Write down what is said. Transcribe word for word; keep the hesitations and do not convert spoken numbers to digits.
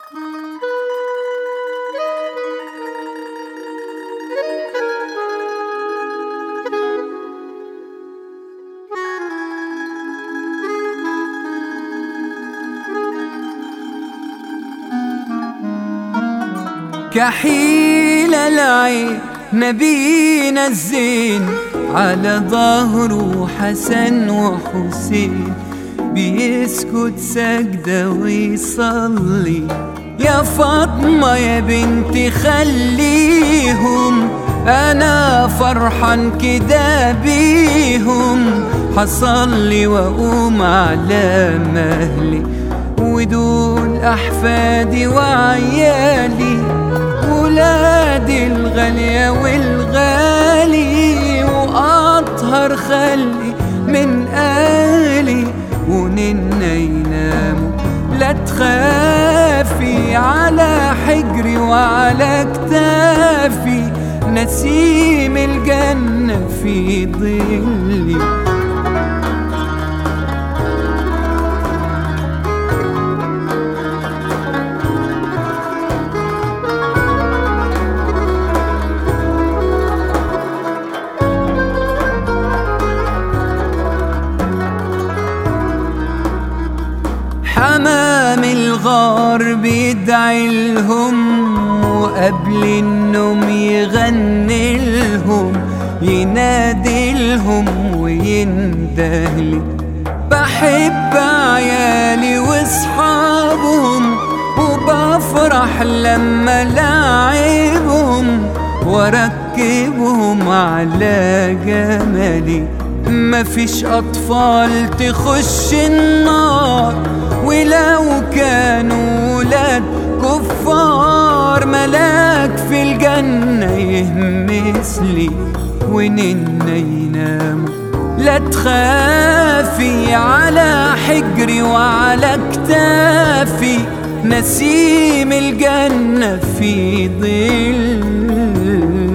كحيل العين نبينا الزين، على ظهره حسن وحسين، بيسكت سجدة ويصلي. يا فاطمة يا بنتي خليهم، أنا فرحان كده بيهم، حصلي وأقوم على مهلي، ودول أحفادي وعيالي، ولادي الغالية والغالي، وأطهر خلقي من أهلي، وننا يناموا لا تخافي، على حجري وعلى كتافي، نسيم الجنة في ظلي. حمام الغار بيدعي لهم، وقبل النوم يغني لهم، ينادي لهم ويندهلي. بحب عيالي واصحابهم، وبفرح لما لاعبهم، واركبهم على جمالي. مفيش أطفال تخش النار، ولو كانوا ولاد كفار، ملاك في الجنة يهمس لي، وننا يناموا لا تخافي، على حجري وعلى كتافي، نسيم الجنة في ظل.